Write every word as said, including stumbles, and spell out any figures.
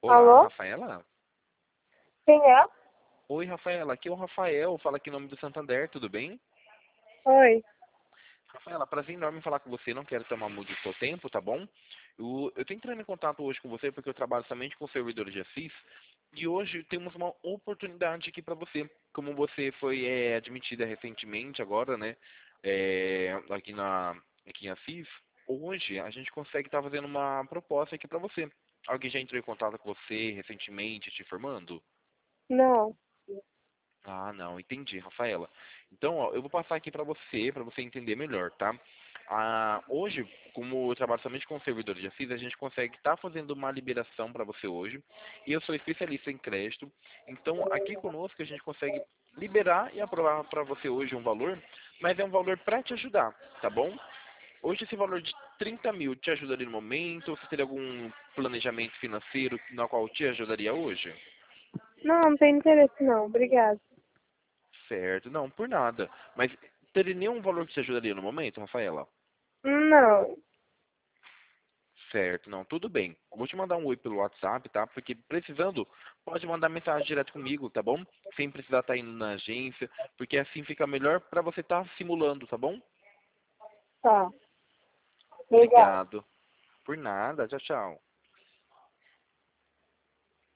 Olá, Alô? Rafaela? Quem é? Oi, Rafaela, aqui é o Rafael, fala aqui em nome do Santander, tudo bem? Oi. Rafaela, prazer enorme em falar com você, não quero tomar muito do seu tempo, tá bom? Eu, eu tô entrando em contato hoje com você porque eu trabalho somente com servidores de Assis e hoje temos uma oportunidade aqui para você. Como você foi é, admitida recentemente agora, né, é, aqui, na, aqui em Assis, hoje a gente consegue estar fazendo uma proposta aqui para você. Alguém já entrou em contato com você recentemente, te informando? Não. Ah, não, entendi, Rafaela. Então, ó, eu vou passar aqui para você, para você entender melhor, tá? Ah, hoje, como eu trabalho somente com servidores de Assis, a gente consegue estar fazendo uma liberação para você hoje. E eu sou especialista em crédito. Então, aqui conosco a gente consegue liberar e aprovar para você hoje um valor, mas é um valor para te ajudar, tá bom? Hoje esse valor de trinta mil te ajudaria no momento? Você teria algum planejamento financeiro na qual te ajudaria hoje? Não, não tem interesse não. Obrigada. Certo, não, por nada. Mas teria nenhum valor que te ajudaria no momento, Rafaela? Não. Certo, não, tudo bem. Vou te mandar um oi pelo WhatsApp, tá? Porque precisando, pode mandar mensagem direto comigo, tá bom? Sem precisar estar indo na agência, porque assim fica melhor pra você estar simulando, tá bom? Tá. Obrigada. Obrigado. Por nada, tchau, tchau.